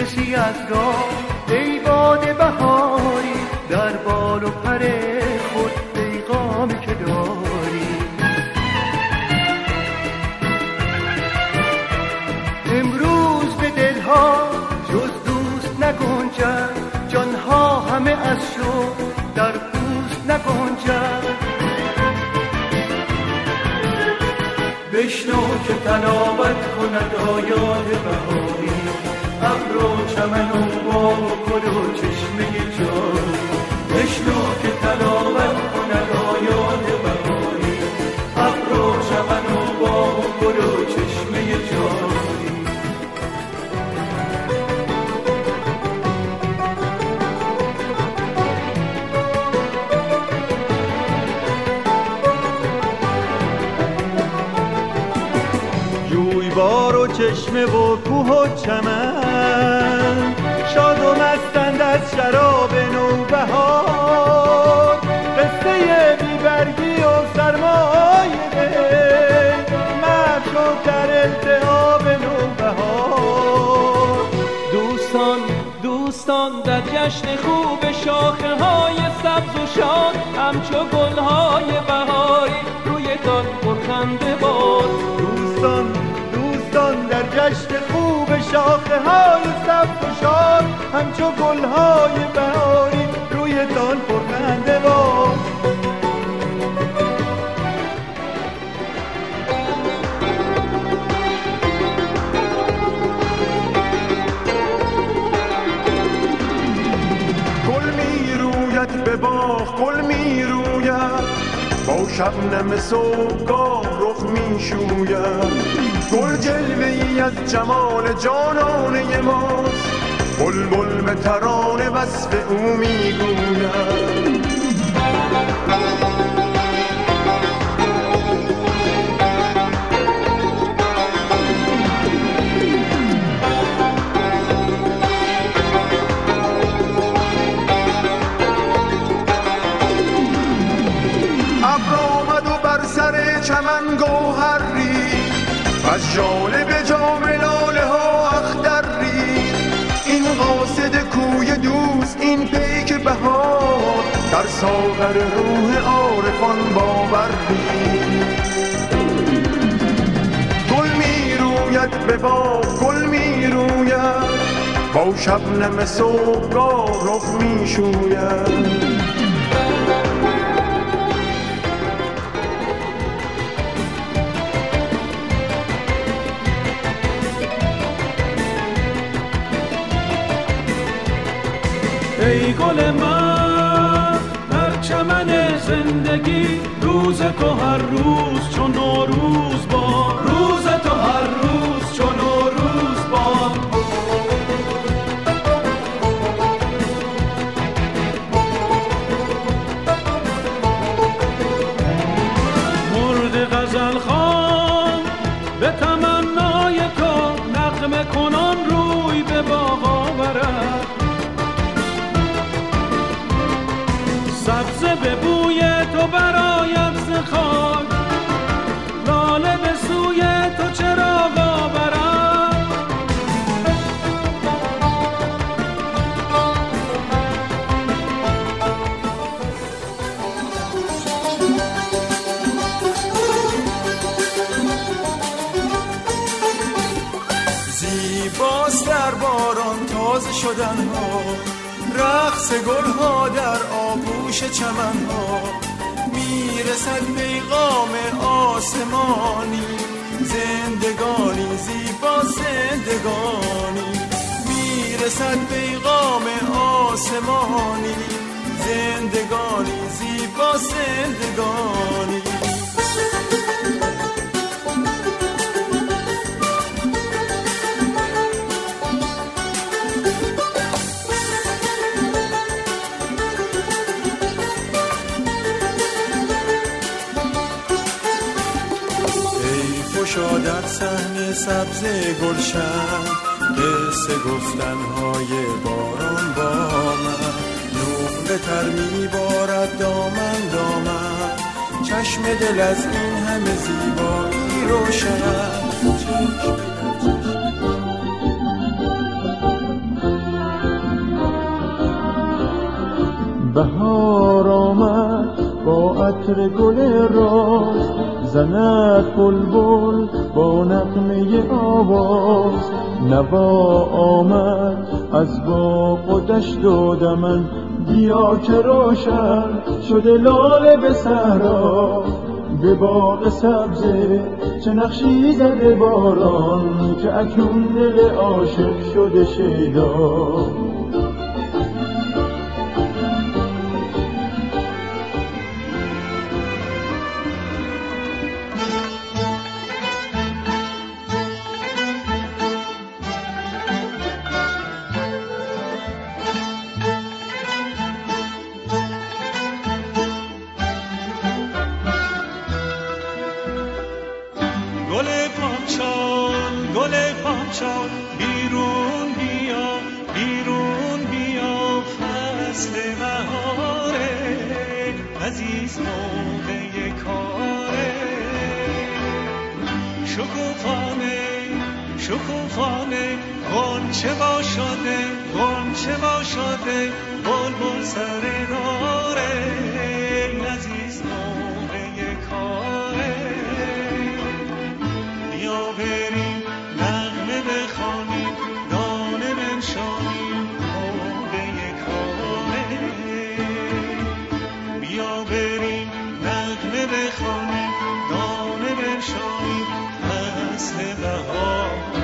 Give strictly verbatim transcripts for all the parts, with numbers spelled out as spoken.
میرسی از راه ای باد بهاری، در بال و پر خود پیغامی که داری. امروز به دلها جز دوست نگنجد، جانها همه از شوق در پوست نگنجد. بشنو که تلاوت کند آیات بهاری، ابر و چمن و باغ و گل و چشمه جاری. بشنو که تلاوت کند آیات بهاری، ابر و چمن و باغ و گل و چشمه جاری. جویبار و چشمه و کوه و چمن، شاد و مستند از شراب نوبهار. قصه بیبرگی و سرمای دل، مشو در التهاب نوبهار. دوستان دوستان در جشن خوب شاخه های سبز و شاد، همچو گل های بهاری روی دان پرخنده باد. دوستان دوستان در جشن خوب شاخه های سبز و شاد، همچو گل های بهاری روی دان پرخنده باد. گل می روید به باغ، گل می روید با شبنم صبحگاه رخ می شوید. گل جلوه ای از جمال جانانه ماست، بلبل به ترانه وصف او می گوید. چمن گوهر ریخت، از ژاله به جام لاله ها اختر ریخت. این قاصد کوی دوست، این پیک بهار، در ساغر روح عارفان باور ریخت. گل می روید به باغ، گل می روید با شبنم صبحگاه رخ می شوید. ای گل من در چمن زندگی، روز تو هر روز چون نوروز باد. روز تو هر روز چون نوروز باد. مرد غزل خوان به تمنای تو، نغمه کنان روی به باغ آورد. سبزه به بوی تو براید ز خاک، لاله به سوی تو چراغ آورد. زیباست در باران تازه شدن ها، رقص گل ها در آغوش چمن ها. میرسد پیغام آسمانی، زندگانی زیبا زندگانی. میرسد پیغام آسمانی، زندگانی زیبا زندگانی. در صحن سبز گلشن، قصه گفتنهای باران با من. نقل تر میبارد دامن دامن، چشم دل از این همه زیبایی روشن. بهار آمد با عطر گل راز، زند بلبل با نغمه آواز. نوا آمد از باغ و دشت و دمن، بیا که روشن شده لاله به صحرا. به باغ سبزه چه نقشی زده باران، که اکنون دل عاشق شده شیدا. بیرون بیا بیرون بیا، فصل بهاره عزیز، موقع کاره. شکوفانه شکوفانه غنچه وا شده، غنچه وا شده، بلبل سر داره عزیز، موقع کاره. بیا بریم نغمه بخوانیم، دانه بنشانیم، موقع کاره. بیا بریم نغمه بخوانیم، دانه بنشانیم، فصل بهاره.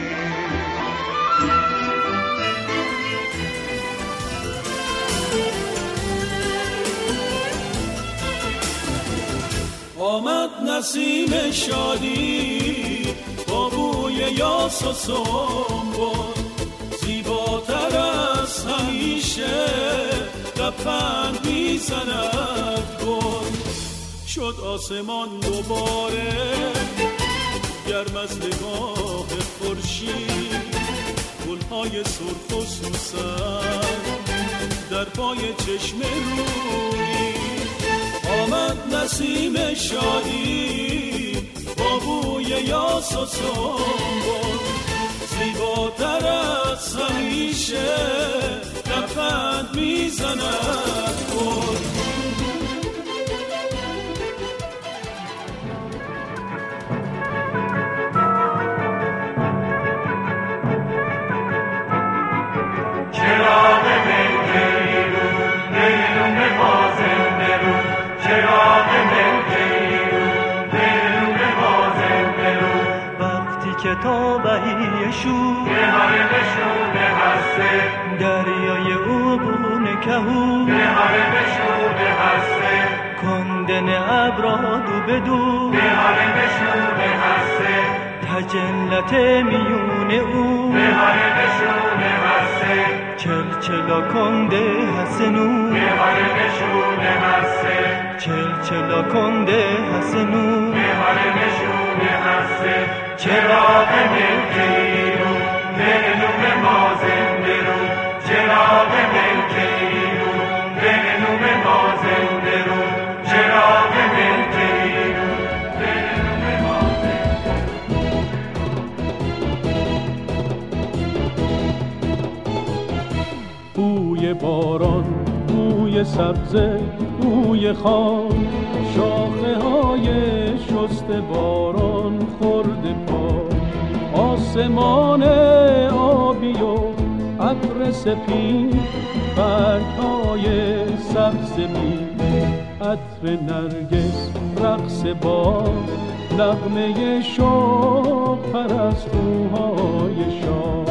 آمد نسیم شادی با بوی یاس و سنبل، زیباتر از همیشه لبخند میزند گل. شد آسمان دوباره گرم از نگاه خورشید، گلهای سرخ و سوسن در پای چشم رویی. آمد نسیم شادی با بوی یاس و سنبل، زیباتر از همیشه لبخند میزند گل. کتابی شو به همه بشونه هسته، دریای او بونه کهو به همه بشونه هسته، کندن ابرادو بدو به همه بشونه هسته، تجلت میون او به همه بشونه هسته، چلچلا کنده حسنو به همه بشونه هسته، چلچلا کنده حسنو به همه بشونه هسته. چراغ ملکی رو دل نور ما زنده رو، چراغ ملکی رو دل نور ما زنده رو، چراغ ملکی رو دل نور ما زنده. بوی باران، بوی سبزه، بوی خام، شاخه های شست باران خورده پا. آسمان آبی و ابر سپید، برگ‌های سبز می، عطر نرگس، رقص باد، نغمه شوق پرستوهای شاه.